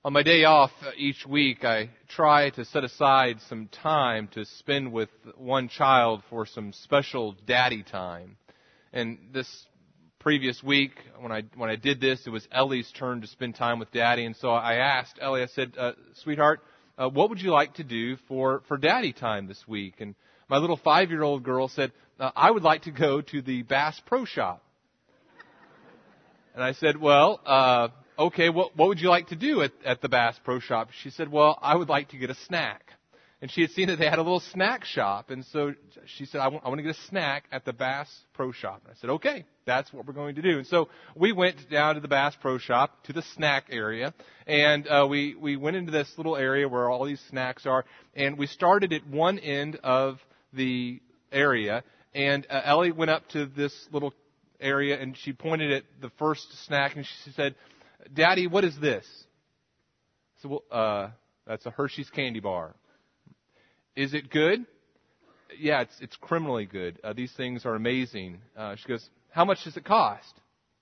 On my day off each week, I try to set aside some time to spend with one child for some special daddy time. And this previous week, when I did this, it was Ellie's turn to spend time with Daddy. And so I asked Ellie, I said, sweetheart, what would you like to do for daddy time this week? And my little 5-year-old girl said, I would like to go to the Bass Pro Shop. And I said, well, okay, what would you like to do at the Bass Pro Shop? She said, well, I would like to get a snack. And she had seen that they had a little snack shop. And so she said, I want to get a snack at the Bass Pro Shop. And I said, okay, that's what we're going to do. And so we went down to the Bass Pro Shop, to the snack area. And we went into this little area where all these snacks are. And we started at one end of the area. And Ellie went up to this little area and she pointed at the first snack and she said, Daddy, what is this? I said, well, that's a Hershey's candy bar. Is it good? Yeah, it's criminally good. These things are amazing. She goes, how much does it cost?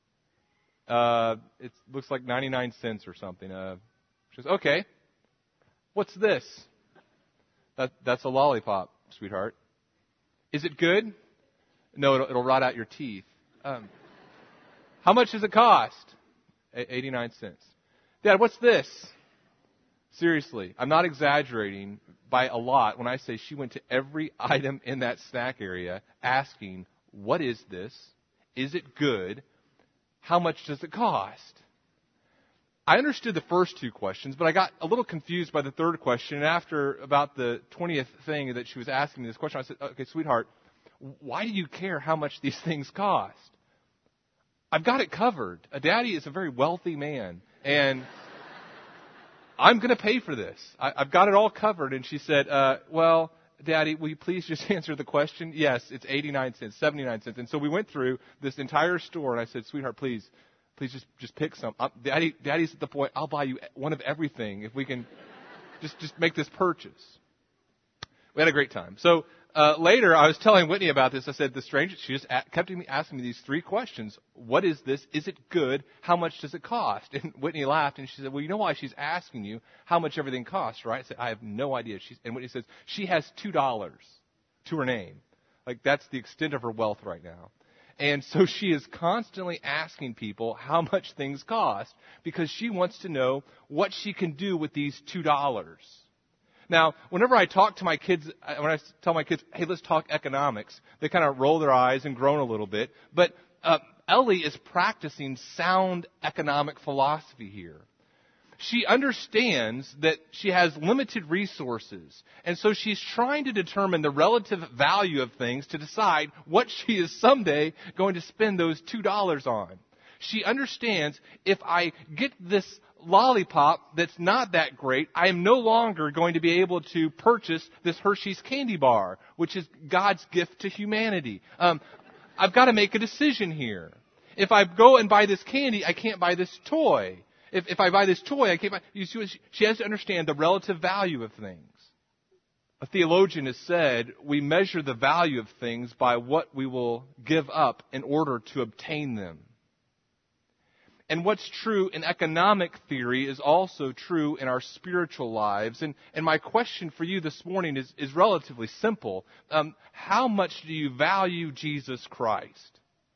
It looks like 99 cents or something. She goes, okay. What's this? That's a lollipop, sweetheart. Is it good? No, it'll rot out your teeth. How much does it cost? 89 cents. Dad, what's this? Seriously, I'm not exaggerating by a lot when I say she went to every item in that snack area asking, what is this? Is it good? How much does it cost? I understood the first two questions, but I got a little confused by the third question. And after about the 20th thing that she was asking me this question, I said, okay, sweetheart, why do you care how much these things cost? I've got it covered. Daddy is a very wealthy man, and I'm going to pay for this. I've got it all covered. And she said, well, Daddy, will you please just answer the question? Yes, it's 89 cents, 79 cents. And so we went through this entire store, and I said, sweetheart, please just pick some. Daddy's at the point, I'll buy you one of everything if we can just make this purchase. We had a great time. So later, I was telling Whitney about this. I said, the stranger, she just kept asking me these three questions. What is this? Is it good? How much does it cost? And Whitney laughed, and she said, well, you know why she's asking you how much everything costs, right? I said, I have no idea. And Whitney says, she has $2 to her name. Like, that's the extent of her wealth right now. And so she is constantly asking people how much things cost because she wants to know what she can do with these $2. Now, whenever I talk to my kids, when I tell my kids, hey, let's talk economics, they kind of roll their eyes and groan a little bit. But Ellie is practicing sound economic philosophy here. She understands that she has limited resources, and so she's trying to determine the relative value of things to decide what she is someday going to spend those $2 on. She understands if I get this lollipop that's not that great, I am no longer going to be able to purchase this Hershey's candy bar, which is God's gift to humanity. I've got to make a decision here. If I go and buy this candy, I can't buy this toy. If I buy this toy, I can't buy... You see, she has to understand the relative value of things. A theologian has said, we measure the value of things by what we will give up in order to obtain them. And what's true in economic theory is also true in our spiritual lives. And my question for you this morning is relatively simple. How much do you value Jesus Christ?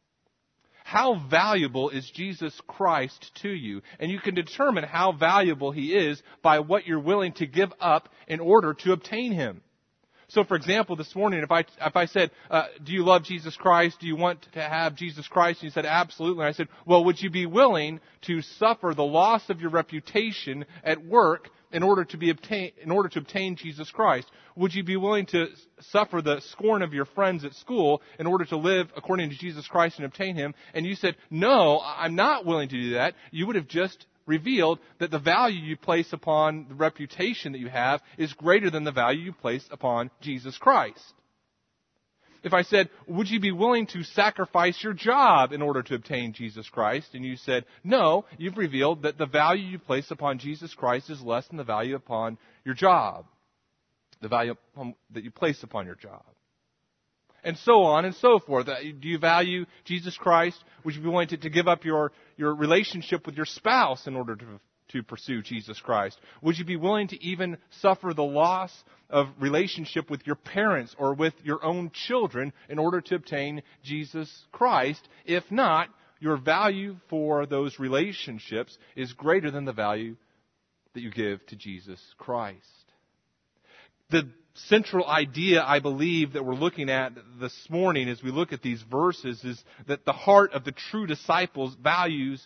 How valuable is Jesus Christ to you? And you can determine how valuable He is by what you're willing to give up in order to obtain Him. So, for example, this morning, if I said, do you love Jesus Christ? Do you want to have Jesus Christ? And you said, absolutely. And I said, well, would you be willing to suffer the loss of your reputation at work in order to obtain Jesus Christ? Would you be willing to suffer the scorn of your friends at school in order to live according to Jesus Christ and obtain Him? And you said, no, I'm not willing to do that. You would have just revealed that the value you place upon the reputation that you have is greater than the value you place upon Jesus Christ. If I said, would you be willing to sacrifice your job in order to obtain Jesus Christ? And you said, no, you've revealed that the value you place upon Jesus Christ is less than the value upon your job, the value that you place upon your job. And so on and so forth. Do you value Jesus Christ? Would you be willing to give up your relationship with your spouse in order to pursue Jesus Christ? Would you be willing to even suffer the loss of relationship with your parents or with your own children in order to obtain Jesus Christ? If not, your value for those relationships is greater than the value that you give to Jesus Christ. The central idea, I believe, that we're looking at this morning as we look at these verses is that the heart of the true disciple values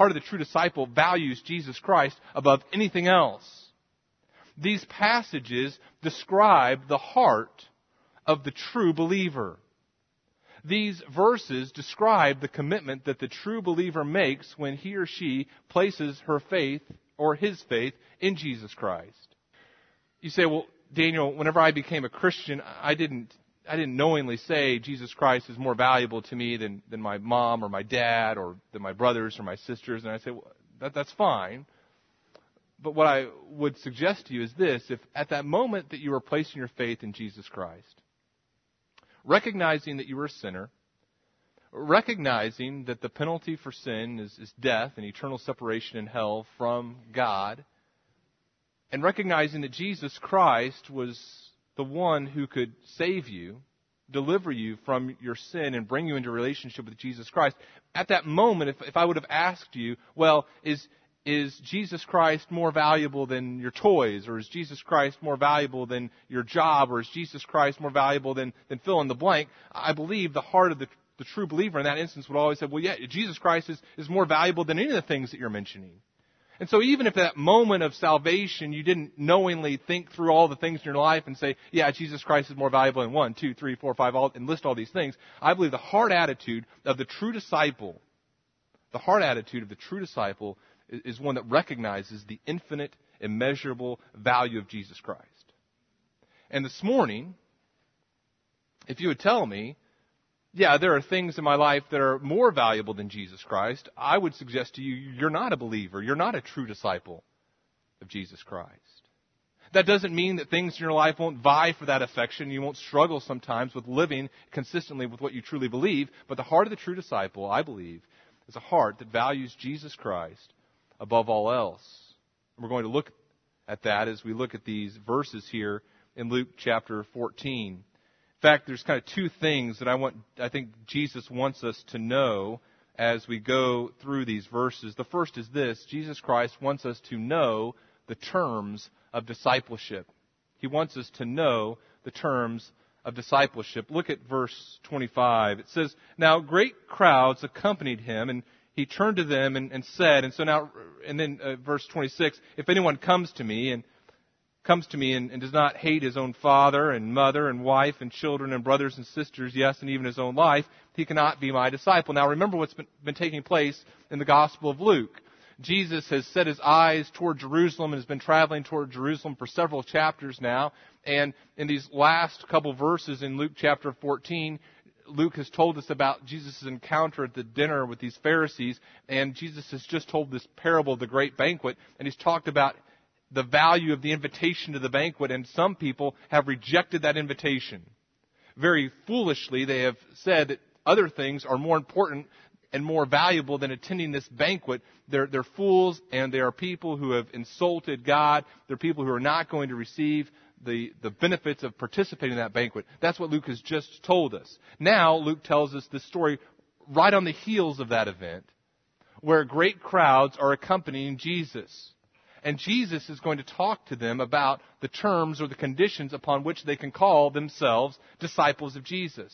Jesus Christ above anything else. These passages describe the heart of the true believer. These verses describe the commitment that the true believer makes when he or she places her faith or his faith in Jesus Christ. You say, well, Daniel, whenever I became a Christian, I didn't knowingly say Jesus Christ is more valuable to me than my mom or my dad or than my brothers or my sisters. And I say, well, that's fine. But what I would suggest to you is this: if at that moment that you were placing your faith in Jesus Christ, recognizing that you were a sinner, recognizing that the penalty for sin is death and eternal separation in hell from God, and recognizing that Jesus Christ was the one who could save you, deliver you from your sin, and bring you into a relationship with Jesus Christ, at that moment, if I would have asked you, well, is Jesus Christ more valuable than your toys? Or is Jesus Christ more valuable than your job? Or is Jesus Christ more valuable than fill in the blank? I believe the heart of the true believer in that instance would always say, well, yeah, Jesus Christ is more valuable than any of the things that you're mentioning. And so even if that moment of salvation you didn't knowingly think through all the things in your life and say, yeah, Jesus Christ is more valuable than 1, 2, 3, 4, 5, and list all these things, I believe the heart attitude of the true disciple, is one that recognizes the infinite, immeasurable value of Jesus Christ. And this morning, if you would tell me, yeah, there are things in my life that are more valuable than Jesus Christ, I would suggest to you, you're not a believer. You're not a true disciple of Jesus Christ. That doesn't mean that things in your life won't vie for that affection. You won't struggle sometimes with living consistently with what you truly believe. But the heart of the true disciple, I believe, is a heart that values Jesus Christ above all else. And we're going to look at that as we look at these verses here in Luke chapter 14. In fact, there's kind of two things that I think Jesus wants us to know as we go through these verses. The first is this: Jesus Christ wants us to know the terms of discipleship. He wants us to know the terms of discipleship. Look at verse 25. It says, "Now great crowds accompanied him, and he turned to them and said," and then verse 26, "If anyone comes to me and does not hate his own father and mother and wife and children and brothers and sisters, yes, and even his own life, he cannot be my disciple." Now remember what's been taking place in the Gospel of Luke. Jesus has set his eyes toward Jerusalem and has been traveling toward Jerusalem for several chapters now. And in these last couple verses in Luke chapter 14, Luke has told us about Jesus' encounter at the dinner with these Pharisees. And Jesus has just told this parable of the great banquet. And he's talked about the value of the invitation to the banquet, and some people have rejected that invitation. Very foolishly, they have said that other things are more important and more valuable than attending this banquet. They're fools, and they are people who have insulted God. They're people who are not going to receive the benefits of participating in that banquet. That's what Luke has just told us. Now, Luke tells us this story right on the heels of that event, where great crowds are accompanying Jesus. And Jesus is going to talk to them about the terms or the conditions upon which they can call themselves disciples of Jesus.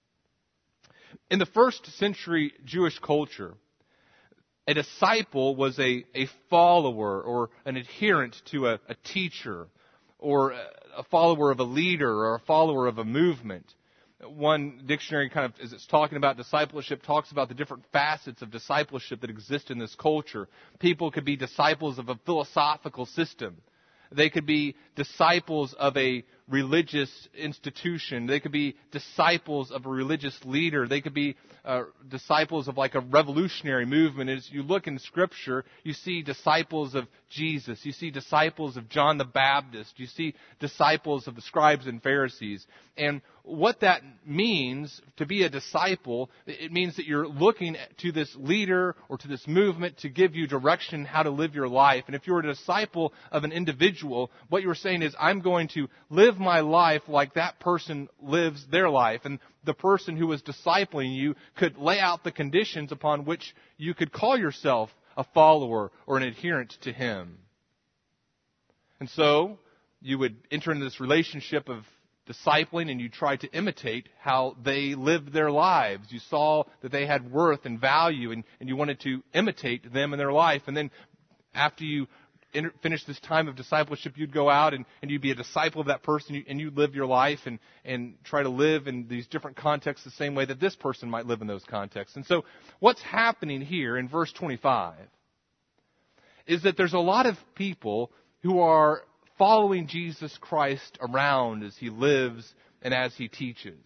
In the first century Jewish culture, a disciple was a follower or an adherent to a teacher, or a follower of a leader, or a follower of a movement. One dictionary, kind of as it's talking about discipleship, talks about the different facets of discipleship that exist in this culture. People could be disciples of a philosophical system. They could be disciples of a religious institution. They could be disciples of a religious leader. They could be disciples of like a revolutionary movement. As you look in Scripture, you see disciples of Jesus. You see disciples of John the Baptist. You see disciples of the scribes and Pharisees. And what that means to be a disciple, it means that you're looking to this leader or to this movement to give you direction how to live your life. And if you're a disciple of an individual, what you're saying is, I'm going to live my life like that person lives their life. And the person who was discipling you could lay out the conditions upon which you could call yourself a follower or an adherent to him. And so you would enter into this relationship of discipling, and you tried to imitate how they lived their lives. You saw that they had worth and value, and you wanted to imitate them in their life. And then after you finish this time of discipleship, you'd go out and you'd be a disciple of that person, and you'd live your life and try to live in these different contexts the same way that this person might live in those contexts. And so what's happening here in verse 25 is that there's a lot of people who are following Jesus Christ around as he lives and as he teaches.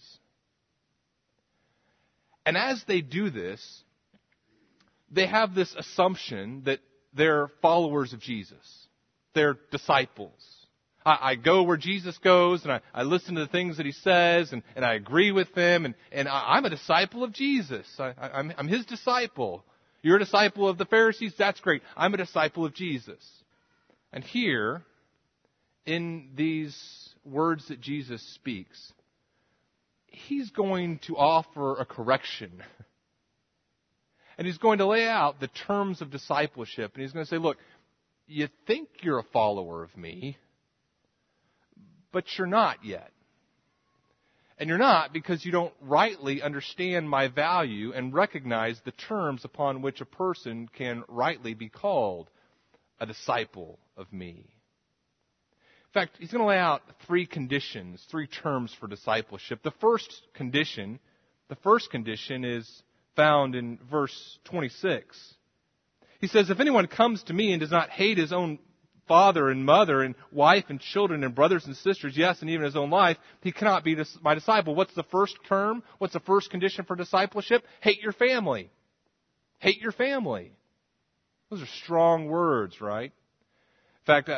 And as they do this, they have this assumption that they're followers of Jesus. They're disciples. I go where Jesus goes, and I listen to the things that he says, and I agree with them, and I'm a disciple of Jesus. I'm his disciple. You're a disciple of the Pharisees? That's great. I'm a disciple of Jesus. And here, in these words that Jesus speaks, he's going to offer a correction. And he's going to lay out the terms of discipleship. And he's going to say, look, you think you're a follower of me, but you're not yet. And you're not because you don't rightly understand my value and recognize the terms upon which a person can rightly be called a disciple of me. In fact, he's going to lay out three conditions, three terms for discipleship. The first condition is found in verse 26. He says, if anyone comes to me and does not hate his own father and mother and wife and children and brothers and sisters, yes, and even his own life, he cannot be my disciple. What's the first term? What's the first condition for discipleship? Hate your family. Hate your family. Those are strong words, right? In fact,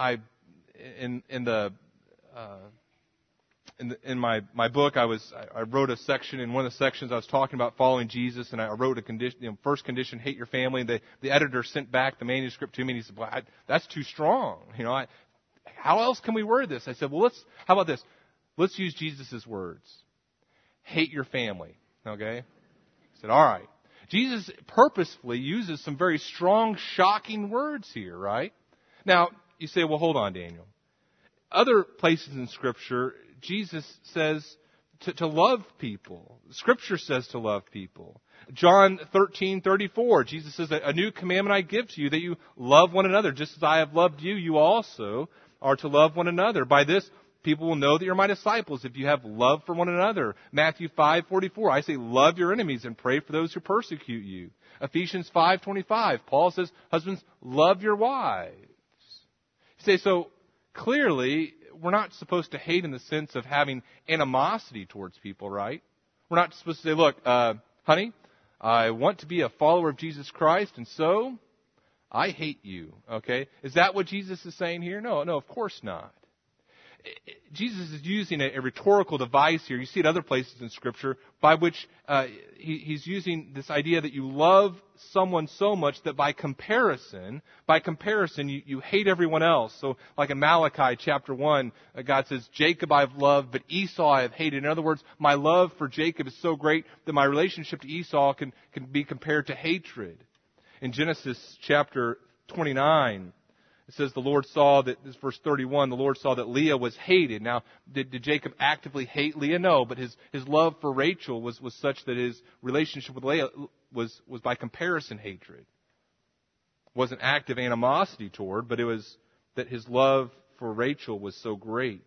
in my book, I wrote a section. In one of the sections, I was talking about following Jesus, and I wrote a condition. First condition: hate your family. And the editor sent back the manuscript to me, and he said, "Well, that's too strong. How else can we word this?" I said, "Well, how about this? Let's use Jesus' words. Hate your family." Okay? I said, "All right." Jesus purposefully uses some very strong, shocking words here, right? Now, you say, "Well, hold on, Daniel." Other places in Scripture, Jesus says to love people. Scripture says to love people. John 13:34, Jesus says, "A new commandment I give to you, that you love one another. Just as I have loved you, you also are to love one another. By this, people will know that you're my disciples, if you have love for one another." Matthew 5:44, I say, love your enemies and pray for those who persecute you. Ephesians 5:25, Paul says, husbands, love your wives. You say, so clearly, we're not supposed to hate in the sense of having animosity towards people, right? We're not supposed to say, look, honey, I want to be a follower of Jesus Christ, and so I hate you, okay? Is that what Jesus is saying here? No, of course not. Jesus is using a rhetorical device here. You see it other places in Scripture, by which he's using this idea that you love someone so much that by comparison, you hate everyone else. So like in Malachi chapter 1, God says, Jacob I've loved, but Esau I have hated. In other words, my love for Jacob is so great that my relationship to Esau can be compared to hatred. In Genesis chapter 29, it says the Lord saw that, this is verse 31, the Lord saw that Leah was hated. Now, did Jacob actively hate Leah? No, but his love for Rachel was such that his relationship with Leah was by comparison hatred. It wasn't active animosity toward, but it was that his love for Rachel was so great.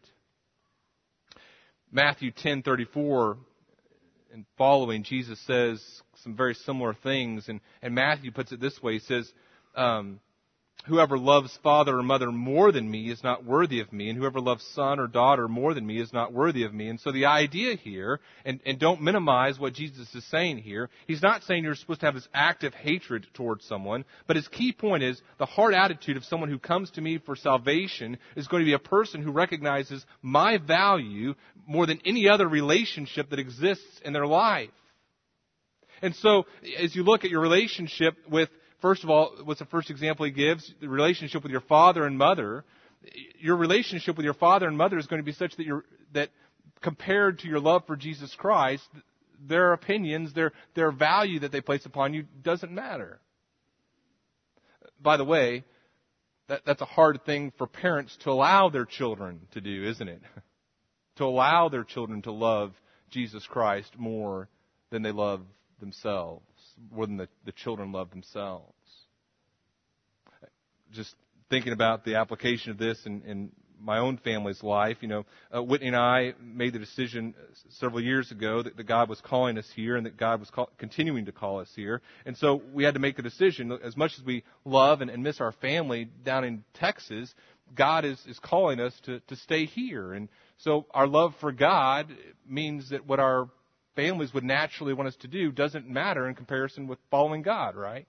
Matthew 10:34 and following, Jesus says some very similar things, and Matthew puts it this way. He says, Whoever loves father or mother more than me is not worthy of me, and whoever loves son or daughter more than me is not worthy of me. And so the idea here, and don't minimize what Jesus is saying here, he's not saying you're supposed to have this active hatred towards someone, but his key point is the heart attitude of someone who comes to me for salvation is going to be a person who recognizes my value more than any other relationship that exists in their life. And so, as you look at your relationship with, first of all, what's the first example he gives? The relationship with your father and mother. Your relationship with your father and mother is going to be such that compared to your love for Jesus Christ, their opinions, their value that they place upon you doesn't matter. By the way, that's a hard thing for parents to allow their children to do, isn't it? To allow their children to love Jesus Christ more than they love themselves, more than the children love themselves. Just thinking about the application of this in my own family's life, Whitney and I made the decision several years ago that God was calling us here and that God was continuing to call us here. And so we had to make a decision. As much as we love and miss our family down in Texas, God is calling us to stay here. And so our love for God means that what our families would naturally want us to do doesn't matter in comparison with following God, right?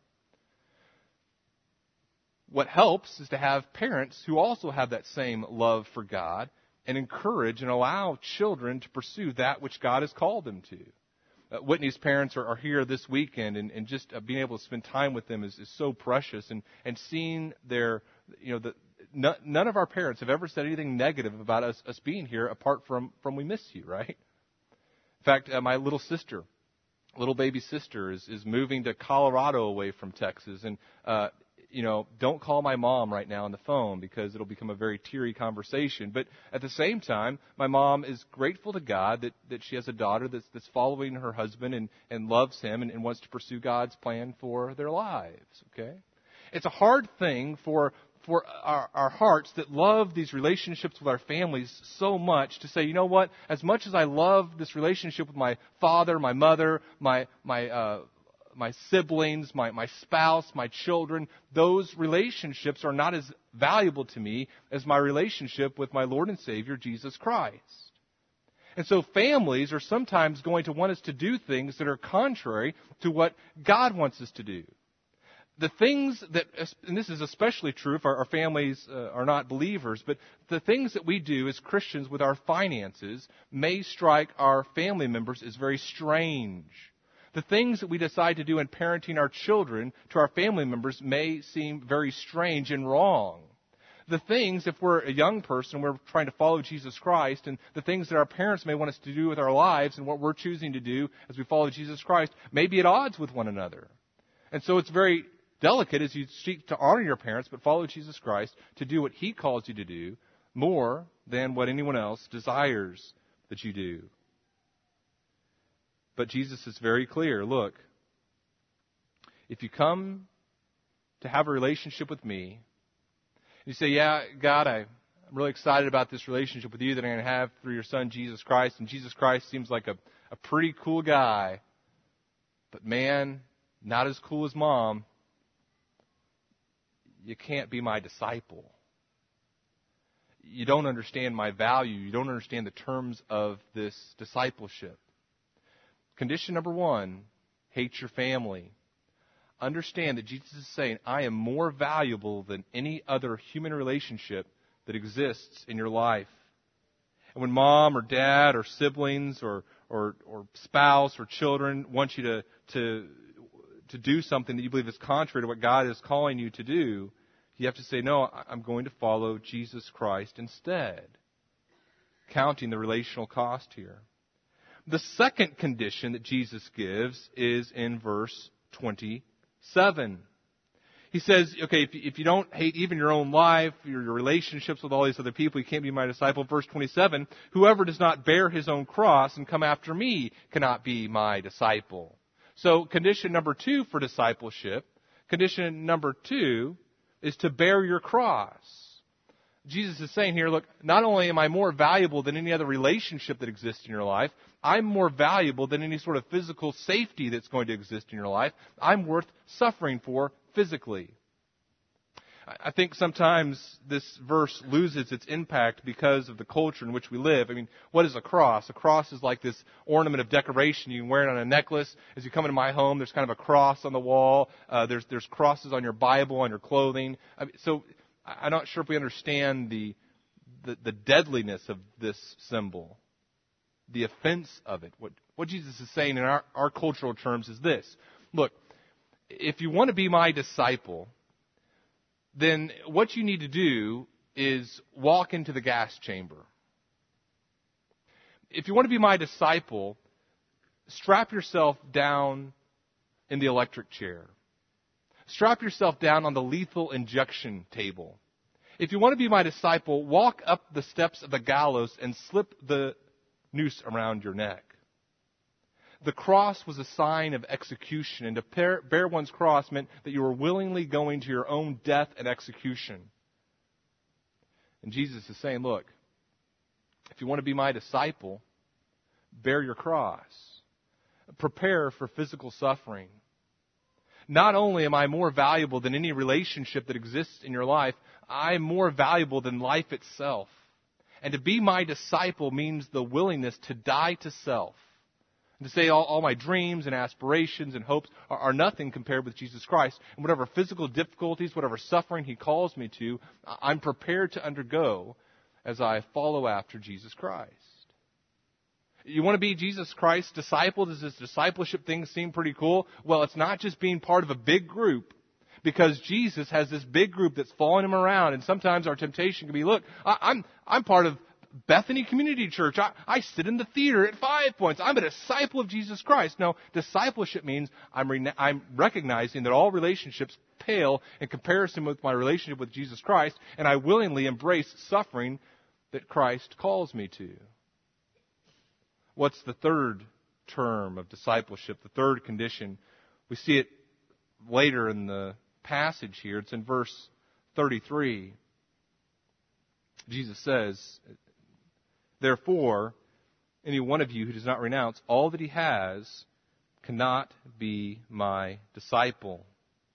What helps is to have parents who also have that same love for God and encourage and allow children to pursue that which God has called them to. Whitney's parents are here this weekend, and just being able to spend time with them is so precious. And seeing their, none of our parents have ever said anything negative about us being here apart from we miss you, right? In fact, my little baby sister is moving to Colorado away from Texas. And, don't call my mom right now on the phone because it'll become a very teary conversation. But at the same time, my mom is grateful to God that she has a daughter that's following her husband and loves him and wants to pursue God's plan for their lives, okay? It's a hard thing for our hearts that love these relationships with our families so much to say, you know what, as much as I love this relationship with my father, my mother, my siblings, my spouse, my children, those relationships are not as valuable to me as my relationship with my Lord and Savior, Jesus Christ. And so families are sometimes going to want us to do things that are contrary to what God wants us to do. The things that, and this is especially true if our families are not believers, but the things that we do as Christians with our finances may strike our family members as very strange. The things that we decide to do in parenting our children to our family members may seem very strange and wrong. The things, if we're a young person, we're trying to follow Jesus Christ, and the things that our parents may want us to do with our lives and what we're choosing to do as we follow Jesus Christ may be at odds with one another. And so it's very delicate as you seek to honor your parents but follow Jesus Christ to do what He calls you to do more than what anyone else desires that you do. But Jesus is very clear. Look, if you come to have a relationship with me, you say, yeah, God, I'm really excited about this relationship with you that I'm going to have through your Son, Jesus Christ, and Jesus Christ seems like a pretty cool guy, but man, not as cool as Mom. You can't be my disciple. You don't understand my value. You don't understand the terms of this discipleship. Condition number 1, hate your family. Understand that Jesus is saying, I am more valuable than any other human relationship that exists in your life. And when mom or dad or siblings or spouse or children want you to do something that you believe is contrary to what God is calling you to do, you have to say, no, I'm going to follow Jesus Christ instead. Counting the relational cost here. The second condition that Jesus gives is in verse 27. He says, okay, if you don't hate even your own life, your relationships with all these other people, you can't be my disciple. Verse 27, whoever does not bear his own cross and come after me cannot be my disciple. So condition number 2 for discipleship, condition number 2 is to bear your cross. Jesus is saying here, look, not only am I more valuable than any other relationship that exists in your life, I'm more valuable than any sort of physical safety that's going to exist in your life. I'm worth suffering for physically. I think sometimes this verse loses its impact because of the culture in which we live. I mean, what is a cross? A cross is like this ornament of decoration. You can wear it on a necklace. As you come into my home, there's kind of a cross on the wall. There's crosses on your Bible, on your clothing. So I'm not sure if we understand the deadliness of this symbol, the offense of it. What Jesus is saying in our cultural terms is this. Look, if you want to be my disciple, then what you need to do is walk into the gas chamber. If you want to be my disciple, strap yourself down in the electric chair. Strap yourself down on the lethal injection table. If you want to be my disciple, walk up the steps of the gallows and slip the noose around your neck. The cross was a sign of execution, and to bear one's cross meant that you were willingly going to your own death and execution. And Jesus is saying, look, if you want to be my disciple, bear your cross. Prepare for physical suffering. Not only am I more valuable than any relationship that exists in your life, I am more valuable than life itself. And to be my disciple means the willingness to die to self. And to say all my dreams and aspirations and hopes are nothing compared with Jesus Christ. And whatever physical difficulties, whatever suffering He calls me to, I'm prepared to undergo as I follow after Jesus Christ. You want to be Jesus Christ's disciple? Does this discipleship thing seem pretty cool? Well, it's not just being part of a big group, because Jesus has this big group that's following Him around. And sometimes our temptation can be, look, I'm part of Bethany Community Church. I sit in the theater at 5 Points. I'm a disciple of Jesus Christ. No, discipleship means I'm recognizing that all relationships pale in comparison with my relationship with Jesus Christ, and I willingly embrace suffering that Christ calls me to. What's the third term of discipleship, the third condition? We see it later in the passage here. It's in verse 33. Jesus says, therefore, any one of you who does not renounce all that he has cannot be my disciple.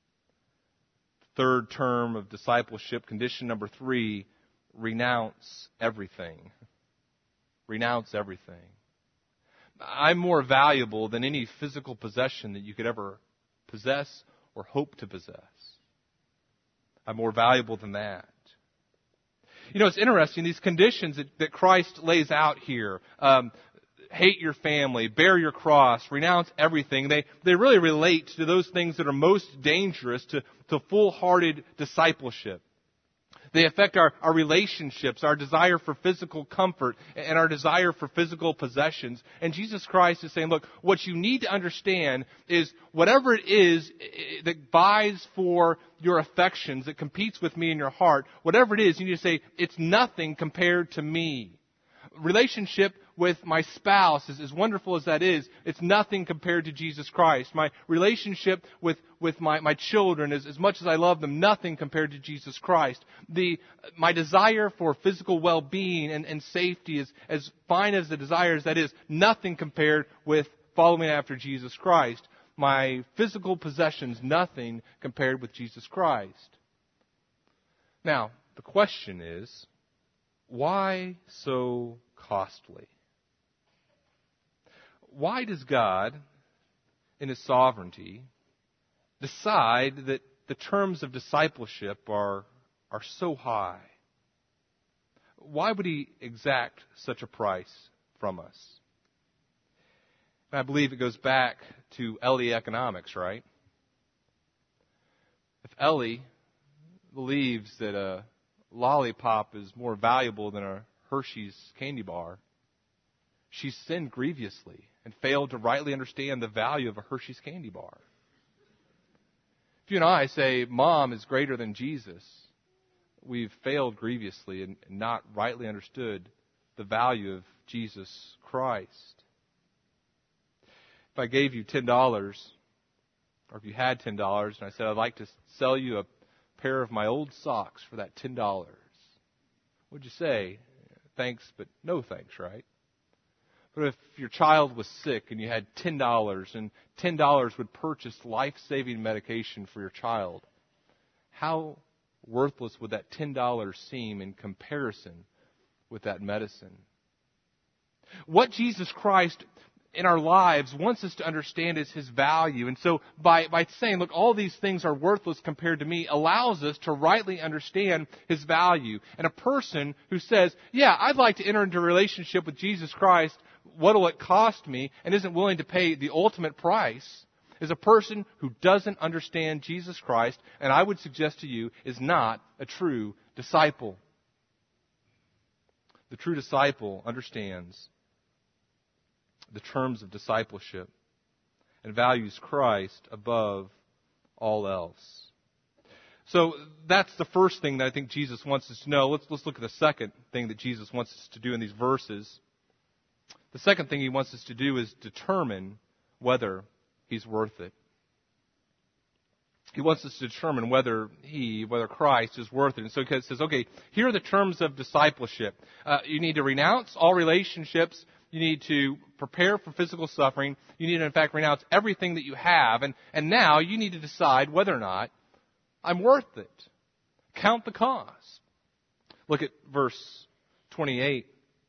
Third term of discipleship, condition number 3, renounce everything. Renounce everything. I'm more valuable than any physical possession that you could ever possess or hope to possess. I'm more valuable than that. You know, it's interesting, these conditions that Christ lays out here, hate your family, bear your cross, renounce everything, they really relate to those things that are most dangerous to full-hearted discipleship. They affect our relationships, our desire for physical comfort, and our desire for physical possessions. And Jesus Christ is saying, look, what you need to understand is whatever it is that vies for your affections, that competes with me in your heart, whatever it is, you need to say, it's nothing compared to me. Relationship with my spouse, as wonderful as that is, it's nothing compared to Jesus Christ. My relationship with my children, as much as I love them, nothing compared to Jesus Christ. My desire for physical well-being and safety, as fine as the desire as that is, nothing compared with following after Jesus Christ. My physical possessions, nothing compared with Jesus Christ. Now, the question is, why so costly? Why does God, in His sovereignty, decide that the terms of discipleship are so high? Why would He exact such a price from us? And I believe it goes back to Ellie economics, right? If Ellie believes that a lollipop is more valuable than a Hershey's candy bar, she's sinned grievously and failed to rightly understand the value of a Hershey's candy bar. If you and I say Mom is greater than Jesus, we've failed grievously and not rightly understood the value of Jesus Christ. If I gave you $10, or if you had $10, and I said I'd like to sell you a pair of my old socks for that $10, what'd you say? Thanks, but no thanks, right? But if your child was sick and you had $10 and $10 would purchase life-saving medication for your child, how worthless would that $10 seem in comparison with that medicine? What Jesus Christ in our lives wants us to understand is His value. And so by saying, look, all these things are worthless compared to me, allows us to rightly understand His value. And a person who says, yeah, I'd like to enter into a relationship with Jesus Christ, what'll it cost me, and isn't willing to pay the ultimate price, is a person who doesn't understand Jesus Christ, and I would suggest to you, is not a true disciple. The true disciple understands the terms of discipleship and values Christ above all else. So that's the first thing that I think Jesus wants us to know. Let's look at the second thing that Jesus wants us to do in these verses. The second thing He wants us to do is determine whether He's worth it. He wants us to determine whether Christ is worth it. And so He says, okay, here are the terms of discipleship. You need to renounce all relationships. You need to prepare for physical suffering. You need to, in fact, renounce everything that you have. And now you need to decide whether or not I'm worth it. Count the cost. Look at verse 28.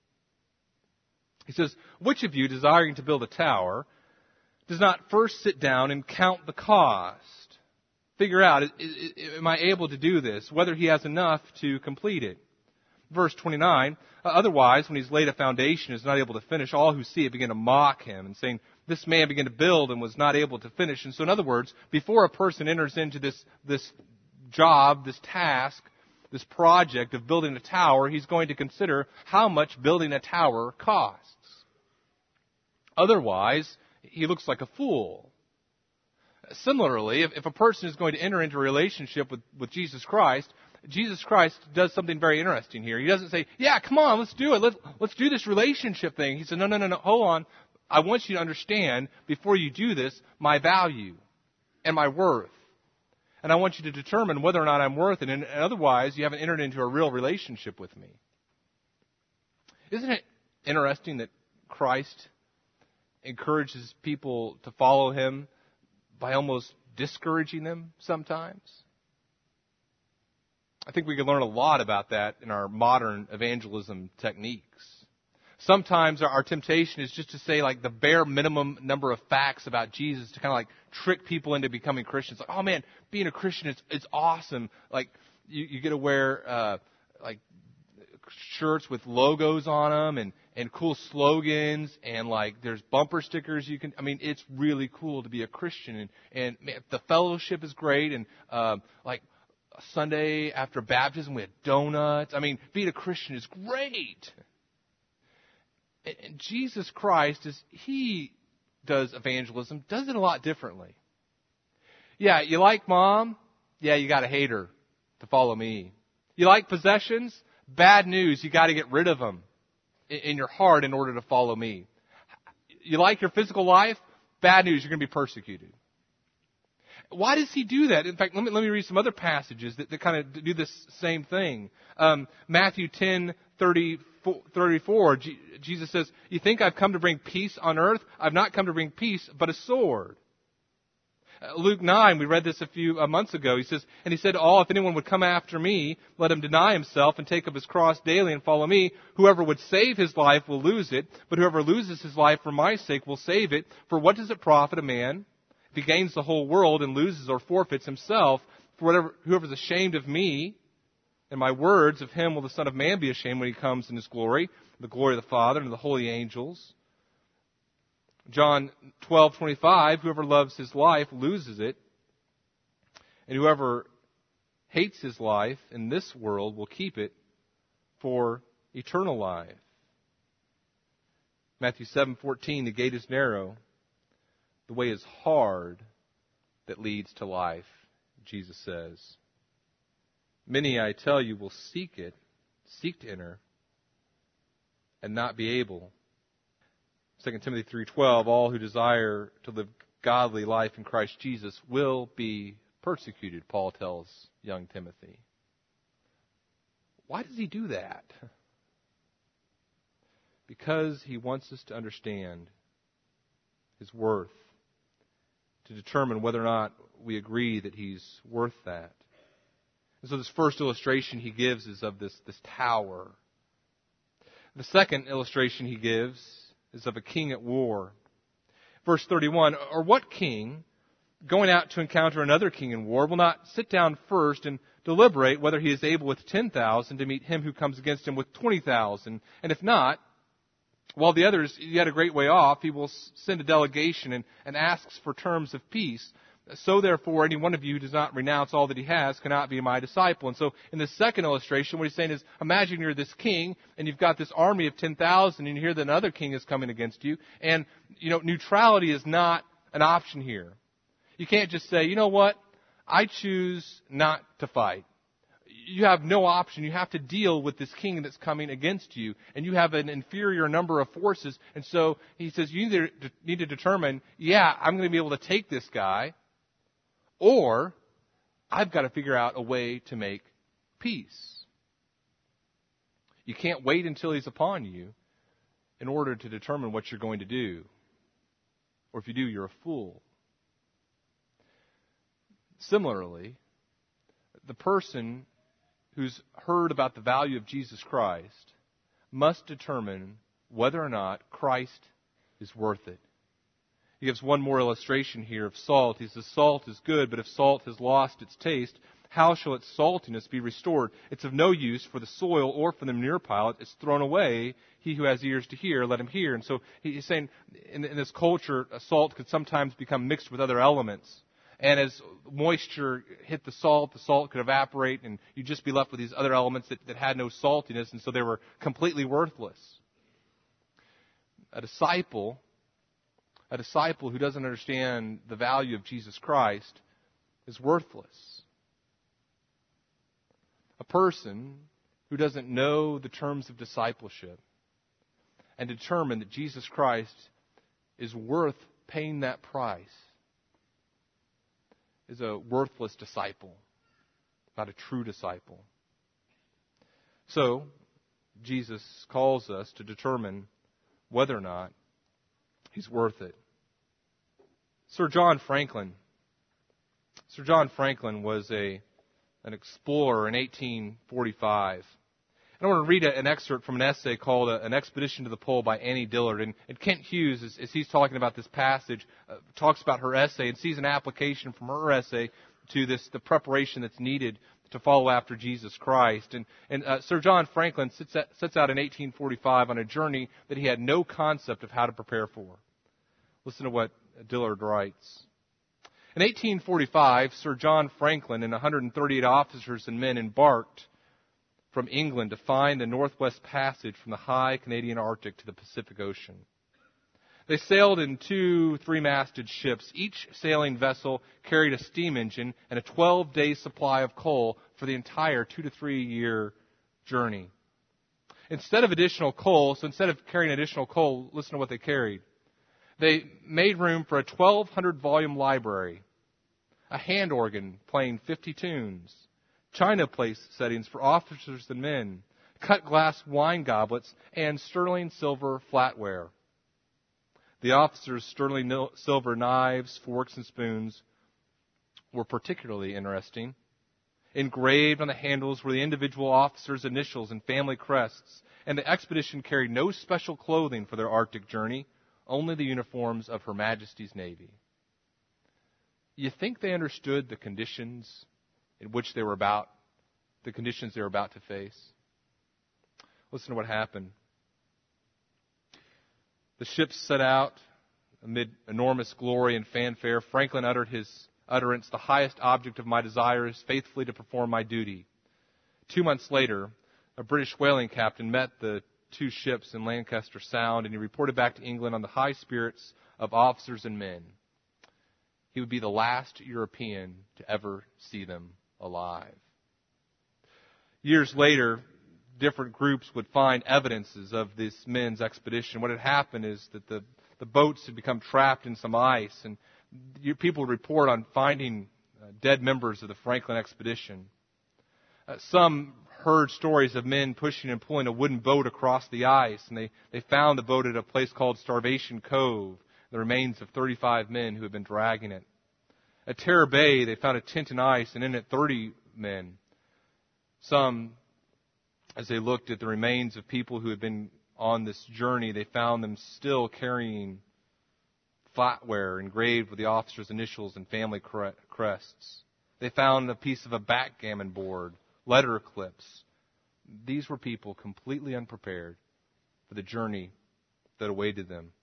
He says, which of you, desiring to build a tower, does not first sit down and count the cost? Figure out, am I able to do this? Whether he has enough to complete it. Verse 29, otherwise, when he's laid a foundation and is not able to finish, all who see it begin to mock him and saying, this man began to build and was not able to finish. And so in other words, before a person enters into this job, this task, this project of building a tower, he's going to consider how much building a tower costs. Otherwise, he looks like a fool. Similarly, if a person is going to enter into a relationship with Jesus Christ does something very interesting here. He doesn't say, yeah, come on, let's do it. Let's do this relationship thing. He said, no, hold on. I want you to understand, before you do this, my value and my worth. And I want you to determine whether or not I'm worth it. And otherwise, you haven't entered into a real relationship with me. Isn't it interesting that Christ encourages people to follow Him by almost discouraging them sometimes? I think we can learn a lot about that in our modern evangelism techniques. Sometimes our temptation is just to say like the bare minimum number of facts about Jesus to kind of like trick people into becoming Christians. Like, oh man, being a Christian it's awesome. Like you get to wear like shirts with logos on them and cool slogans and like there's bumper stickers you can. I mean, it's really cool to be a Christian and man, the fellowship is great and like Sunday after baptism we had donuts. I mean, being a Christian is great. And Jesus Christ, as He does evangelism, does it a lot differently. Yeah, you like mom? Yeah, you got to hate her to follow me. You like possessions? Bad news, you got to get rid of them in your heart in order to follow me. You like your physical life? Bad news, you're going to be persecuted. Why does He do that? In fact, let me read some other passages that kind of do this same thing. Matthew 10:34, Jesus says, you think I've come to bring peace on earth? I've not come to bring peace, but a sword. Luke 9, we read this a few months ago. He says, and He said to all, if anyone would come after me, let him deny himself and take up his cross daily and follow me. Whoever would save his life will lose it, but whoever loses his life for my sake will save it. For what does it profit a man if he gains the whole world and loses or forfeits himself? For whoever is ashamed of me and my words, of him will the Son of Man be ashamed when He comes in His glory, the glory of the Father and of the holy angels. John 12:25, whoever loves his life loses it, and whoever hates his life in this world will keep it for eternal life. Matthew 7:14, the gate is narrow, the way is hard that leads to life, Jesus says. Many, I tell you, will seek to enter, and not be able. 2 Timothy 3:12, all who desire to live godly life in Christ Jesus will be persecuted, Paul tells young Timothy. Why does He do that? Because He wants us to understand His worth, to determine whether or not we agree that He's worth that. And so this first illustration he gives is of this tower. The second illustration he gives is of a king at war. Verse 31, or what king, going out to encounter another king in war, will not sit down first and deliberate whether he is able with 10,000 to meet him who comes against him with 20,000? And if not, while the other is yet a great way off, he will send a delegation and asks for terms of peace. So therefore, any one of you who does not renounce all that he has cannot be my disciple. And so in the second illustration, what he's saying is, imagine you're this king, and you've got this army of 10,000, and you hear that another king is coming against you. And, neutrality is not an option here. You can't just say, you know what, I choose not to fight. You have no option. You have to deal with this king that's coming against you, and you have an inferior number of forces. And so he says, you either need to determine, I'm going to be able to take this guy, or I've got to figure out a way to make peace. You can't wait until he's upon you in order to determine what you're going to do. Or if you do, you're a fool. Similarly, the person who's heard about the value of Jesus Christ must determine whether or not Christ is worth it. He gives one more illustration here of salt. He says, salt is good, but if salt has lost its taste, how shall its saltiness be restored? It's of no use for the soil or for the manure pile. It's thrown away. He who has ears to hear, let him hear. And so he's saying, in this culture, salt could sometimes become mixed with other elements. And as moisture hit the salt could evaporate, and you'd just be left with these other elements that had no saltiness, and so they were completely worthless. A disciple who doesn't understand the value of Jesus Christ is worthless. A person who doesn't know the terms of discipleship and determine that Jesus Christ is worth paying that price is a worthless disciple, not a true disciple. So, Jesus calls us to determine whether or not he's worth it. Sir John Franklin was an explorer in 1845. And I want to read an excerpt from an essay called An Expedition to the Pole by Annie Dillard. And Kent Hughes, as he's talking about this passage, talks about her essay and sees an application from her essay to the preparation that's needed to follow after Jesus Christ. And Sir John Franklin sets out in 1845 on a journey that he had no concept of how to prepare for. Listen to what Dillard writes. In 1845, Sir John Franklin and 138 officers and men embarked from England to find the Northwest Passage from the high Canadian Arctic to the Pacific Ocean. They sailed in 2 3-masted ships. Each sailing vessel carried a steam engine and a 12-day supply of coal for the entire 2 to 3 year journey. Instead of carrying additional coal, listen to what they carried. They made room for a 1,200-volume library, a hand organ playing 50 tunes, china place settings for officers and men, cut glass wine goblets, and sterling silver flatware. The officers' sterling silver knives, forks, and spoons were particularly interesting. Engraved on the handles were the individual officers' initials and family crests, and the expedition carried no special clothing for their Arctic journey, only the uniforms of Her Majesty's Navy. You think they understood the conditions they were about to face? Listen to what happened. The ships set out amid enormous glory and fanfare. Franklin uttered his utterance, "The highest object of my desire is faithfully to perform my duty." 2 months later, a British whaling captain met the 2 ships in Lancaster Sound, and he reported back to England on the high spirits of officers and men. He would be the last European to ever see them alive. Years later, different groups would find evidences of this men's expedition. What had happened is that the boats had become trapped in some ice, and people would report on finding dead members of the Franklin expedition. Some heard stories of men pushing and pulling a wooden boat across the ice, and they found the boat at a place called Starvation Cove, the remains of 35 men who had been dragging it. At Terror Bay, they found a tent in ice, and in it 30 men. Some, as they looked at the remains of people who had been on this journey, they found them still carrying flatware engraved with the officers' initials and family crests. They found a piece of a backgammon board, letter clips. These were people completely unprepared for the journey that awaited them.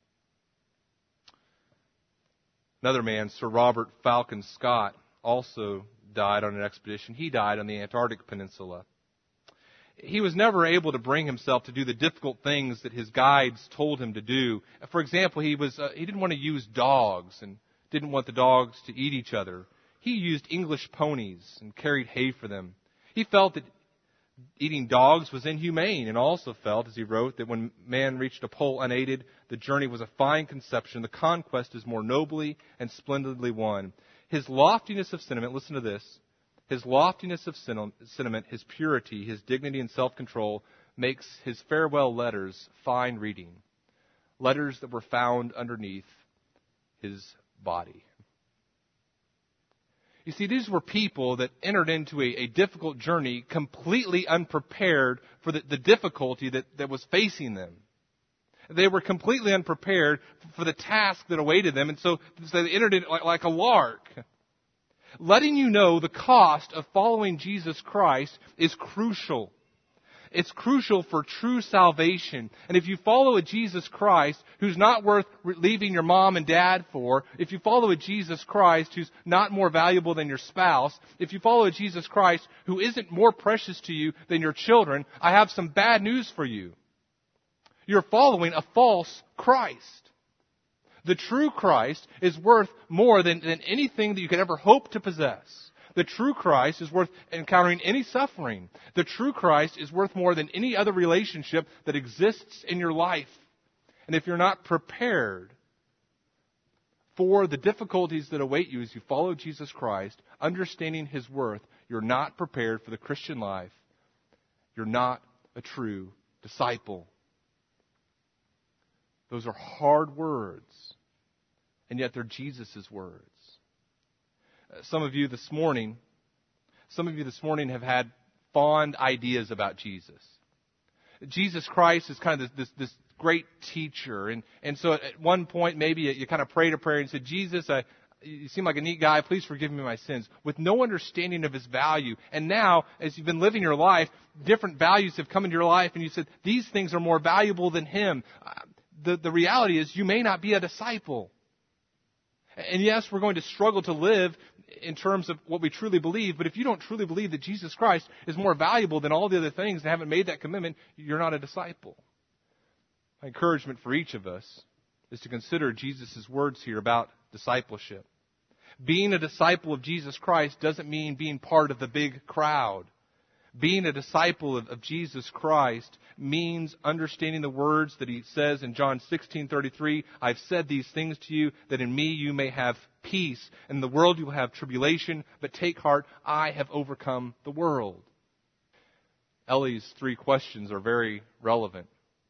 Another man, Sir Robert Falcon Scott, also died on an expedition. He died on the Antarctic Peninsula. He was never able to bring himself to do the difficult things that his guides told him to do. For example, he didn't want to use dogs and didn't want the dogs to eat each other. He used English ponies and carried hay for them. He felt that eating dogs was inhumane, and also felt, as he wrote, that when man reached a pole unaided, the journey was a fine conception. The conquest is more nobly and splendidly won. His loftiness of sentiment, listen to this, his loftiness of sentiment, his purity, his dignity and self-control makes his farewell letters fine reading. Letters that were found underneath his body. You see, these were people that entered into a difficult journey completely unprepared for the difficulty that was facing them. They were completely unprepared for the task that awaited them, and so they entered it like a lark. Letting you know the cost of following Jesus Christ is crucial. It's crucial for true salvation. And if you follow a Jesus Christ who's not worth leaving your mom and dad for, if you follow a Jesus Christ who's not more valuable than your spouse, if you follow a Jesus Christ who isn't more precious to you than your children, I have some bad news for you. You're following a false Christ. The true Christ is worth more than anything that you could ever hope to possess. The true Christ is worth encountering any suffering. The true Christ is worth more than any other relationship that exists in your life. And if you're not prepared for the difficulties that await you as you follow Jesus Christ, understanding His worth, you're not prepared for the Christian life. You're not a true disciple. Those are hard words, and yet they're Jesus' words. Some of you this morning have had fond ideas about Jesus. Jesus Christ is kind of this great teacher. And so at one point, maybe you kind of prayed a prayer and said, Jesus, you seem like a neat guy. Please forgive me my sins. With no understanding of His value. And now, as you've been living your life, different values have come into your life. And you said, these things are more valuable than Him. The reality is you may not be a disciple. And yes, we're going to struggle to live in terms of what we truly believe, but if you don't truly believe that Jesus Christ is more valuable than all the other things and haven't made that commitment, you're not a disciple. My encouragement for each of us is to consider Jesus' words here about discipleship. Being a disciple of Jesus Christ doesn't mean being part of the big crowd. Being a disciple of Jesus Christ means understanding the words that He says in John 16:33, I've said these things to you that in me you may have peace. In the world you will have tribulation, but take heart, I have overcome the world. Ellie's 3 questions are very relevant.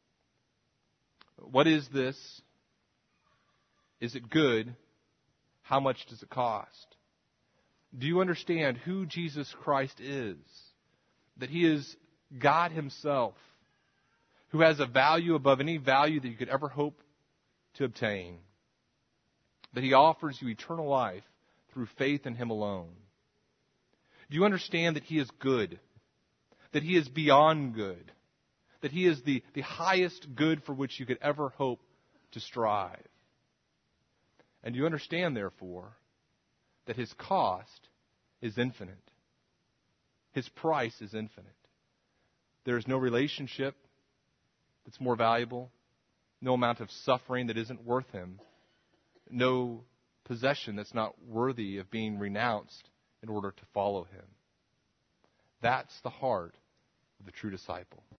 What is this? Is it good? How much does it cost? Do you understand who Jesus Christ is? That He is God Himself, who has a value above any value that you could ever hope to obtain. That He offers you eternal life through faith in Him alone. Do you understand that He is good? That He is beyond good? That He is the highest good for which you could ever hope to strive? And do you understand, therefore, that His cost is infinite? His price is infinite. There is no relationship that's more valuable, no amount of suffering that isn't worth Him, no possession that's not worthy of being renounced in order to follow Him. That's the heart of the true disciple.